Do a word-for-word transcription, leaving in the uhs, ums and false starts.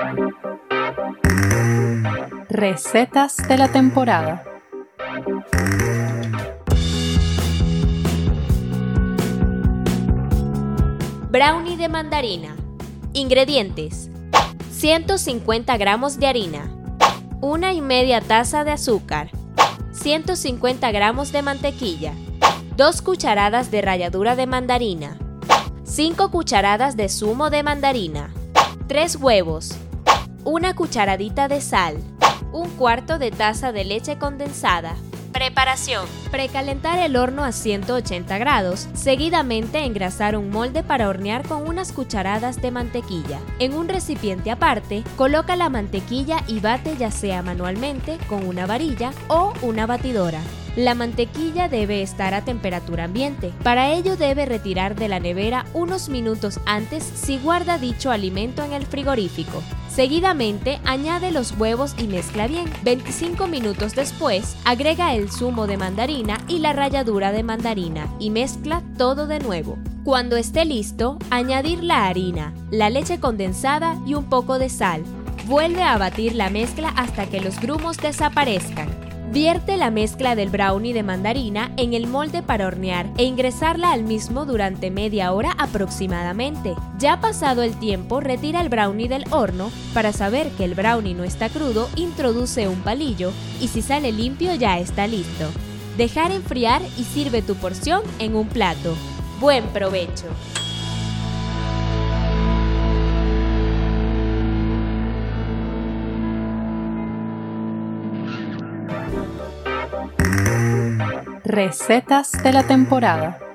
Recetas de la temporada. Brownie de mandarina. Ingredientes: ciento cincuenta gramos de harina, una y media taza de azúcar, ciento cincuenta gramos de mantequilla, dos cucharadas de ralladura de mandarina, cinco cucharadas de zumo de mandarina, tres huevos, una cucharadita de sal, un cuarto de taza de leche condensada. Preparación: precalentar el horno a ciento ochenta grados, seguidamente engrasar un molde para hornear con unas cucharadas de mantequilla. En un recipiente aparte, coloca la mantequilla y bate ya sea manualmente con una varilla o una batidora. La mantequilla debe estar a temperatura ambiente. Para ello debe retirar de la nevera unos minutos antes si guarda dicho alimento en el frigorífico. Seguidamente, añade los huevos y mezcla bien. veinticinco minutos después, agrega el zumo de mandarina y la ralladura de mandarina y mezcla todo de nuevo. Cuando esté listo, añadir la harina, la leche condensada y un poco de sal. Vuelve a batir la mezcla hasta que los grumos desaparezcan. Vierte la mezcla del brownie de mandarina en el molde para hornear e ingresarla al mismo durante media hora aproximadamente. Ya pasado el tiempo, retira el brownie del horno. Para saber que el brownie no está crudo, introduce un palillo y si sale limpio ya está listo. Dejar enfriar y sirve tu porción en un plato. ¡Buen provecho! Recetas de la temporada.